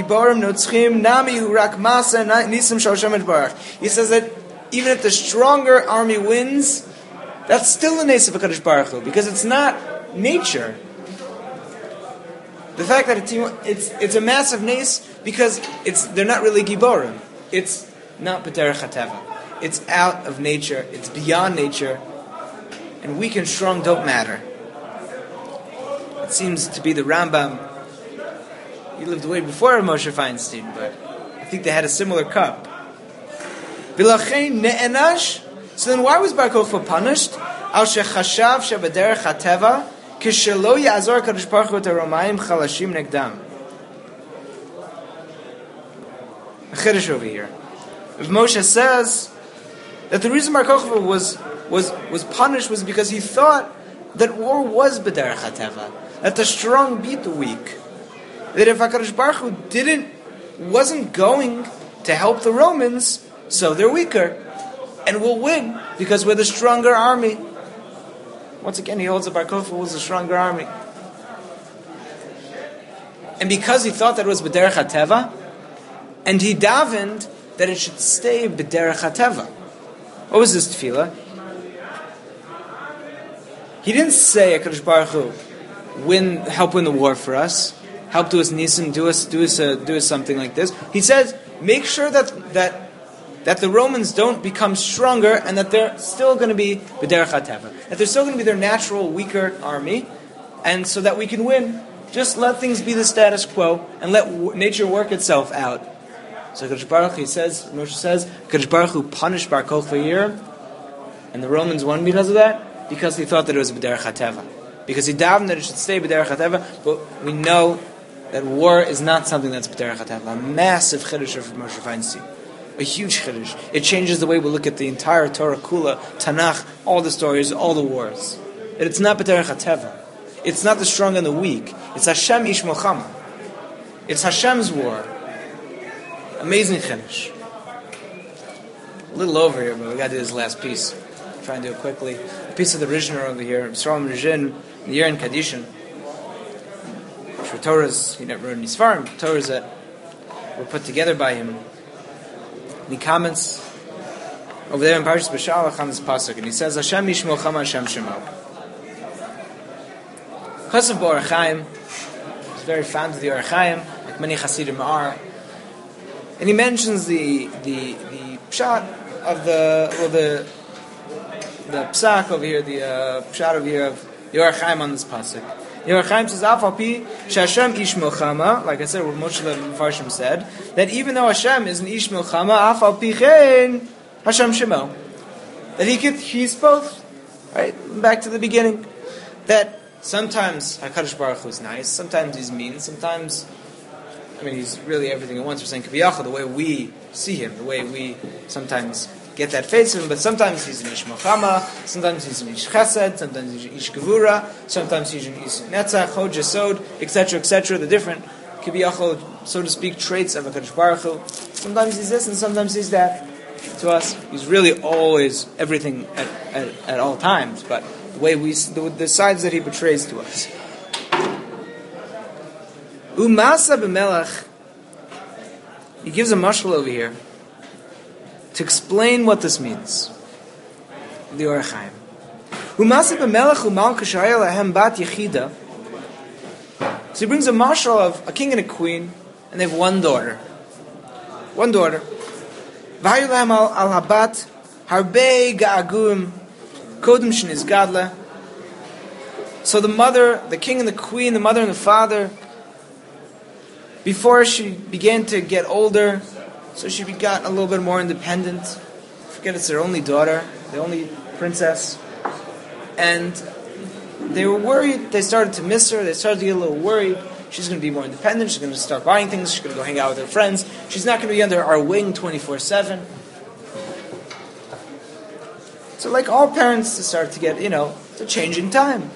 that even if the stronger army wins, that's still the nace of HaKadosh Baruch Hu, because it's not nature. The fact that a team, it's it's a massive nace because it's they're not really giborim. It's not b'derech hateva. It's out of nature. It's beyond nature, and weak and strong don't matter. It seems to be the Rambam. He lived way before Moshe Feinstein, but I think they had a similar cup. V'lachein ne'enash. So then, why was Bar Kokhba punished? Al shechashav shebaderech hateva kishelo ya'azor Kadosh Baruch Hu et haromayim chalashim negdam. A chiddush over here. If Moshe says that the reason Bar Kokhba was was was punished was because he thought that war was b'derech hateva, that the strong beat the weak. That if HaKadosh Baruch Hu didn't, wasn't going to help the Romans, so they're weaker, and we'll win because we're the stronger army. Once again, he holds that Bar Kokhba was the stronger army, and because he thought that it was b'derech hateva, and he davened that it should stay b'derech hateva. What was this tefillah? He didn't say, HaKadosh Baruch Hu, win, help win the war for us. Help do us nisim, do us, do us, uh, do us something like this. He says, make sure that that that the Romans don't become stronger, and that they're still going to be b'derech hateva, that they're still going to be their natural weaker army, and so that we can win. Just let things be the status quo, and let w- nature work itself out. So Kadosh Baruch Hu, he says, Moshe says, Kadosh Baruch Hu punished Bar Kokhba here, and the Romans won because of that, because he thought that it was b'derech hateva, because he davened that it should stay b'derech hateva, but we know that war is not something that's b'derech hateva. A massive chiddush of Moshe Feinstein. A huge chiddush. It changes the way we look at the entire Torah Kula, Tanakh, all the stories, all the wars. That it's not b'derech hateva. It's not the strong and the weak. It's Hashem ish milchama. It's Hashem's war. Amazing chiddush. A little over here, but we got to do this last piece. I'll try and do it quickly. A piece of the Rishner over here, Yisrael Rizhin, the year in Kadishan. For Torahs, he never wrote any Svarim, Torahs that were put together by him. And he comments over there in Parshas B'Shalach on this pasuk, and he says, Hashem Yishmo Chama Hashem Shemo. Chassav B'Or Chaim, he's very fond of the Or Chaim, like many Hasidim are. And he mentions the the the pshat of the well the the psak over here, the uh, pshat over here of the Or Chaim on this pasuk. The Or Chaim says, "Af al pi she'Hashem ish milchama," like I said, what Moshe Farshim said, that even though Hashem is an ish milchama, af al pi chen Hashem shemo, that he could, he's both. Right, back to the beginning, that sometimes Hakadosh Baruch Hu is nice, sometimes he's mean, sometimes. I mean, he's really everything at once. We're saying Kaviyachal, the way we see him, the way we sometimes get that face of him, but sometimes he's an Ish Milchama, sometimes he's an Ish Chesed, sometimes he's an Ish Gevura, sometimes he's an Ish Netzach, Chod, Yesod, et cetera, et cetera. The different Kaviyachal, so to speak, traits of HaKadosh Baruch Hu. Sometimes he's this and sometimes he's that. To us, he's really always everything at, at, at all times, but the way we, the, the sides that he portrays to us. Umasa b'melech, he gives a mashal over here to explain what this means. The Or Chaim. Umasa b'melech umal k'shayel lahem bat yechida. So he brings a mashal of a king and a queen, and they have one daughter. One daughter. V'hayu lahem al habat harbei ga'agum kodem sheniz gadla. So the mother, the king and the queen, the mother and the father, before she began to get older, so she got a little bit more independent. Forget it's their only daughter, the only princess. And they were worried, they started to miss her, they started to get a little worried. She's going to be more independent, she's going to start buying things, she's going to go hang out with her friends. She's not going to be under our wing twenty-four seven. So like all parents, they start to get, you know, it's a change in time.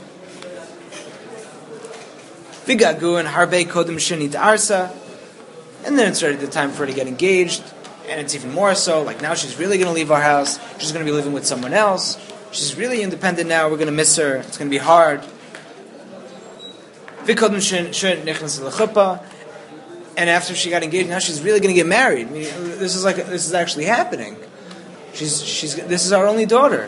Vigagu and Harbe Kodem Shenit Arsa, and then it's already the time for her to get engaged, and it's even more so. Like now, she's really going to leave our house. She's going to be living with someone else. She's really independent now. We're going to miss her. It's going to be hard. Vikodem Shenit Nechnas L'Chuppah, and after she got engaged, now she's really going to get married. I mean, this is like this is actually happening. She's she's this is our only daughter.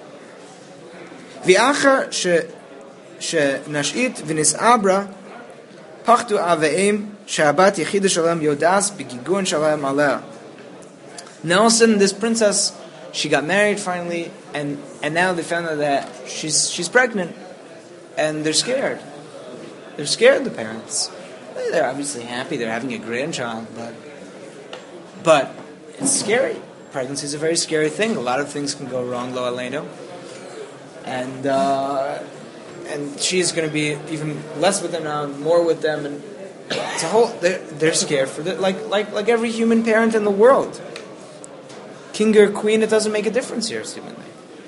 V'achar she she nashit v'nis abra. Pachtu aveim she'abat yechida shalem yodas b'gigun shalem aleh. Now all of a sudden, this princess, she got married finally, and, and now they found out that she's she's pregnant, and they're scared. They're scared, the parents. They're obviously happy, they're having a grandchild, but but it's scary. Pregnancy is a very scary thing. A lot of things can go wrong, lo aleinu. And uh, and she's going to be even less with them now, more with them, and it's a whole. They're, they're scared for the, like like like every human parent in the world. King or queen, it doesn't make a difference here, seemingly.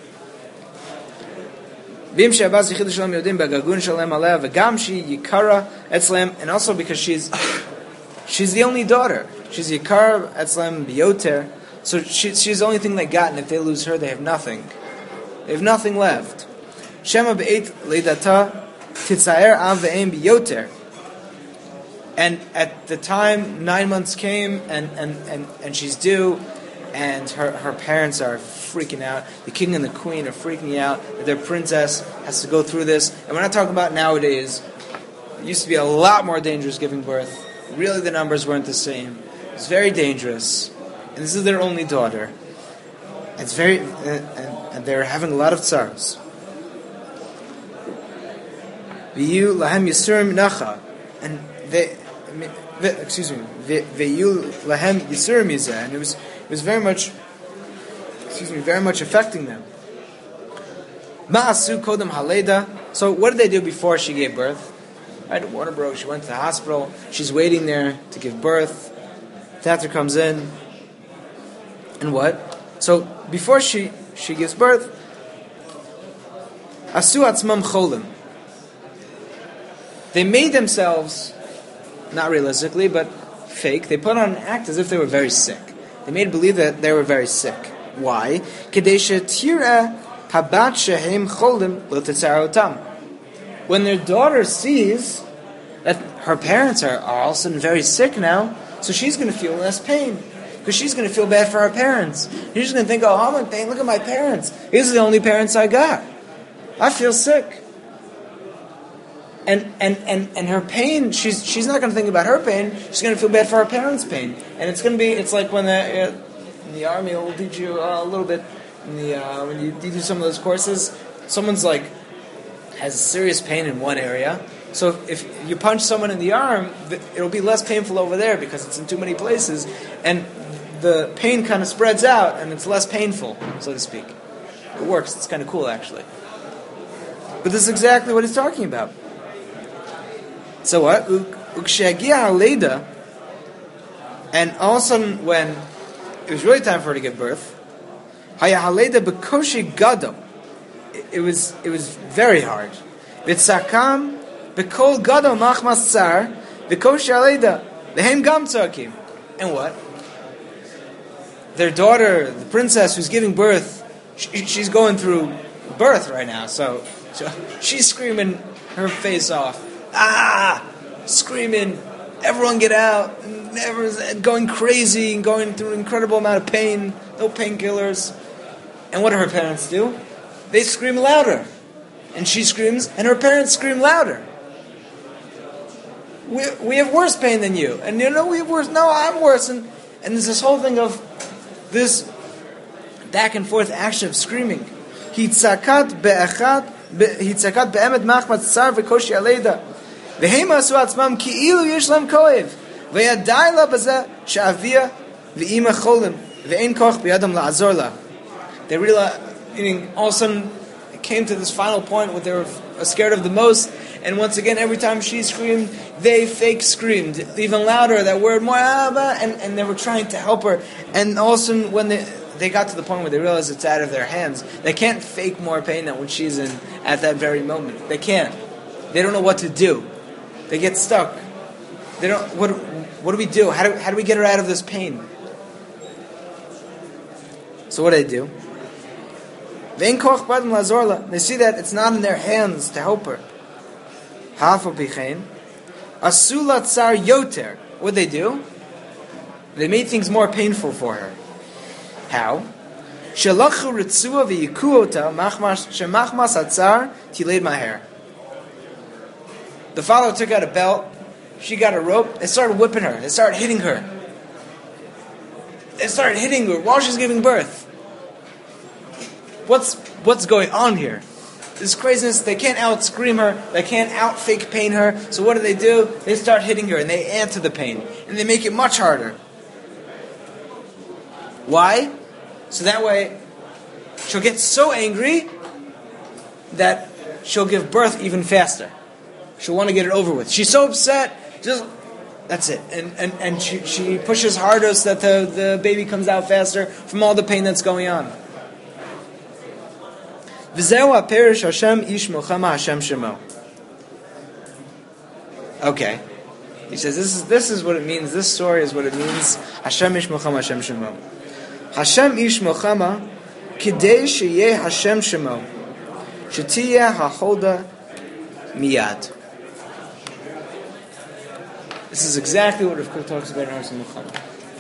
And also because she's she's the only daughter. She's Yikara Etzlem Bioter. So she, she's the only thing they got, and if they lose her, they have nothing. They have nothing left. Shema be'et leidata titzaer av ve'em biyoter. And at the time, nine months came, and, and, and, and she's due, and her, her parents are freaking out. The king and the queen are freaking out that their princess has to go through this. And we're not talking about nowadays. It used to be a lot more dangerous giving birth. Really, the numbers weren't the same. It's very dangerous. And this is their only daughter. It's very, and, and, and they're having a lot of tsaros. V'yu lahem yisurim nacha, and they, excuse me, v'yu lahem yisurim yizeh, and it was, it was very much, excuse me, very much affecting them. Ma'asu kodem haleda. So what did they do before she gave birth? right, at Warnebrook. She went to the hospital. She's waiting there to give birth. Tata comes in. And what? So, before she, she gives birth, Asu atzmam cholim. They made themselves, not realistically, but fake. They put on an act as if they were very sick. They made believe that they were very sick. Why? Kadesha tira habat shehem cholim l'tetzarotam. When their daughter sees that her parents are, are all of a sudden very sick now, so she's going to feel less pain. Because she's going to feel bad for her parents. She's going to think, oh, I'm in pain, look at my parents. These are the only parents I got. I feel sick. And and, and, and her pain, she's she's not going to think about her pain, she's going to feel bad for her parents' pain. And it's going to be, it's like when the, uh, in the army, it will teach you uh, a little bit, in the uh, when you, you do some of those courses, someone's like, has serious pain in one area. So if you punch someone in the arm, it'll be less painful over there because it's in too many places. And the pain kind of spreads out and it's less painful, so to speak. It works. It's kind of cool, actually. But this is exactly what he's talking about. So what? Ukshagia Leda, and all of a sudden, when it was really time for her to give birth, Haya Haleda Bekoshi Gado. It was it was very hard. Bitsakam Bekol Gado Machmas Tsar Bekoshi Haleda Lehem Gam Tzakim. And what? Their daughter, the princess who's giving birth, she, she's going through birth right now, so, so she's screaming her face off. Ah! Screaming, everyone get out, and everyone's going crazy, and going through an incredible amount of pain, no painkillers. And what do her parents do? They scream louder. And she screams, and her parents scream louder. We, we have worse pain than you. And you know we have worse, no, I'm worse. And, and there's this whole thing of this back and forth action of screaming. Hitzakat be'echat, hitzakat be'emet machmat tsar v'koshi aleida. V'hema asu atzmam ki'ilu yishlam koev. V'yadai la bazeh she'avia v'ima cholim. V'ein koch b'yadam la'azor la. They realized, meaning, all of a sudden, it came to this final point where they were scared of the most. And once again, every time she screamed, they fake screamed even louder, that word Mo'aba, and, and they were trying to help her. And all of a sudden, when they they got to the point where they realized it's out of their hands, they can't fake more pain than what she's in at that very moment. They can't. They don't know what to do. They get stuck. They don't. What what do we do? How do how do we get her out of this pain? So what do they do? They see that it's not in their hands to help her. Asula tsar yoter. What they do? They made things more painful for her. How? Shalachu ritzua v'yikuota machmas shemachmas atzar tileid maher. The father took out a belt. She got a rope. They started whipping her. They started hitting her. They started hitting her while she's giving birth. What's what's going on here? This craziness. They can't out scream her. They can't out fake pain her. So what do they do? They start hitting her and they add to the pain and they make it much harder. Why? So that way she'll get so angry that she'll give birth even faster. She'll want to get it over with. She's so upset. Just that's it. And and, and she, she pushes harder so that the, the baby comes out faster from all the pain that's going on. Okay. He says this is this is what it means. This story is what it means. Hashem ish milchama Hashem shemo. Hashem ish milchama kidei sheyeh Hashem shemo shetiyeh haholda miyad. This is exactly what Rav Kook talks about in Ars Milchama.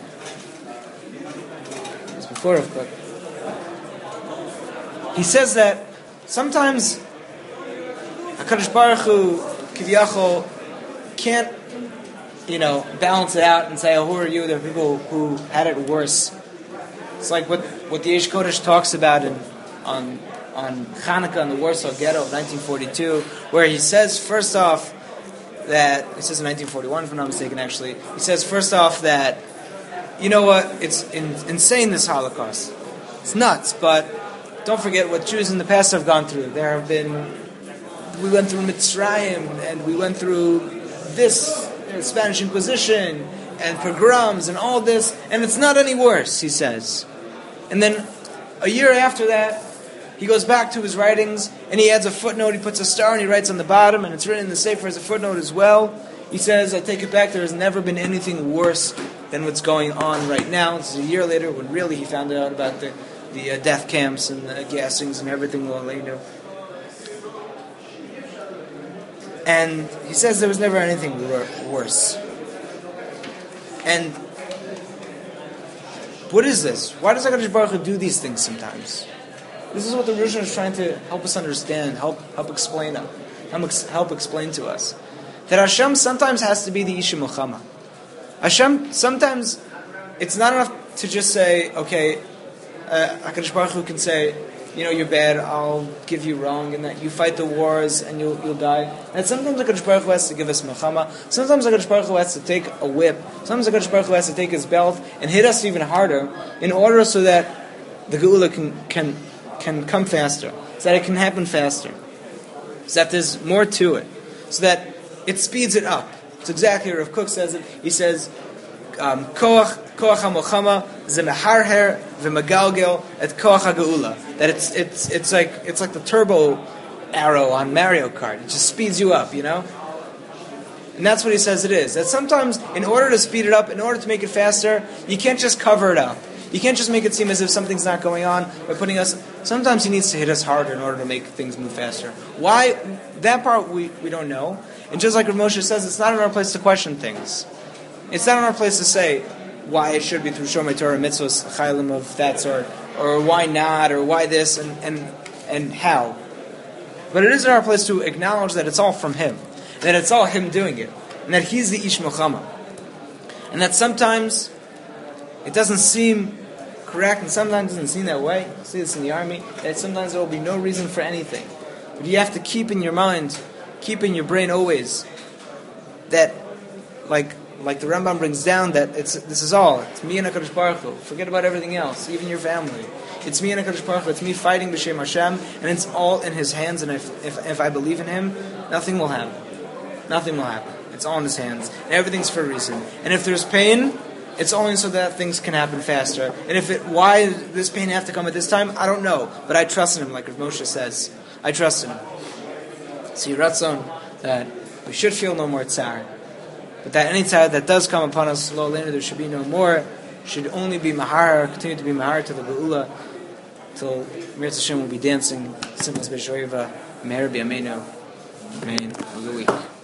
It's before Rav Kook. He says that sometimes HaKadosh Baruch Hu Kiviyachol can't, you know, balance it out and say, oh, who are you? There are people who had it worse. It's like what, what the Eish Kodesh talks about in, on on Hanukkah in the Warsaw Ghetto of nineteen forty-two, where he says, first off, that, he says in nineteen forty-one, if I'm not mistaken, actually, he says, first off, that, you know what, it's in, insane, this Holocaust. It's nuts, but don't forget what Jews in the past have gone through. There have been we went through Mitzrayim, and we went through this you know, Spanish Inquisition, and pogroms, and all this, and it's not any worse, he says. And then, a year after that, he goes back to his writings, and he adds a footnote, he puts a star, and he writes on the bottom, and it's written in the Sefer as a footnote as well. He says, I take it back, there has never been anything worse than what's going on right now. This is a year later, when really he found out about the, the uh, death camps, and the gassings, and everything, and he says there was never anything wor- worse. And what is this? Why does HaKadosh Baruch Hu do these things sometimes? This is what the Rosh is trying to help us understand, help help explain help, help explain to us. That Hashem sometimes has to be the Ish Milchama. Hashem, sometimes it's not enough to just say, okay, uh, HaKadosh Baruch Hu can say, you know, you're bad, I'll give you wrong, and that you fight the wars and you'll you'll die. And sometimes HaKadosh Baruch Hu has to give us Milchama. Sometimes HaKadosh Baruch Hu has to take a whip. Sometimes HaKadosh Baruch Hu has to take his belt and hit us even harder in order so that the Geula can can can come faster, so that it can happen faster, so that there's more to it, so that it speeds it up. It's exactly what Rav Kook says it. He says, um, Koach Koach HaMilchama Zemeharher V'Megalgel et Koach HaGeula. That it's it's it's like it's like the turbo arrow on Mario Kart. It just speeds you up, you know. And that's what he says it is. That sometimes, in order to speed it up, in order to make it faster, you can't just cover it up. You can't just make it seem as if something's not going on by putting us... Sometimes he needs to hit us harder in order to make things move faster. Why? That part we, we don't know. And just like Rav Moshe says, it's not in our place to question things. It's not in our place to say why it should be through Shomei Torah, mitzvahs, chaylim of that sort, or why not, or why this, and, and, and how. But it is in our place to acknowledge that it's all from him. That it's all him doing it. And that he's the Ish Milchama. And that sometimes... it doesn't seem correct, and sometimes it doesn't seem that way. You see this in the army, that sometimes there will be no reason for anything. But you have to keep in your mind, keep in your brain always, that, like like the Rambam brings down, that it's this is all. It's me and HaKadosh Baruch Hu. Forget about everything else, even your family. It's me and HaKadosh Baruch Hu. It's me fighting b'Shem Hashem, and it's all in His hands, and if, if, if I believe in Him, nothing will happen. Nothing will happen. It's all in His hands, and everything's for a reason. And if there's pain... it's only so that things can happen faster. And if it, why this pain have to come at this time, I don't know. But I trust in him, like Rav Moshe says. I trust in him. See, Ratzon, that we should feel no more tsar. But that any tsar that does come upon us, lo later, there should be no more. Should only be mahar, continue to be mahar to the Geula, till Mirz Hashem will be dancing. Simchas B'Shoeva, Meher B'Yameinu. Amen. Have a good week.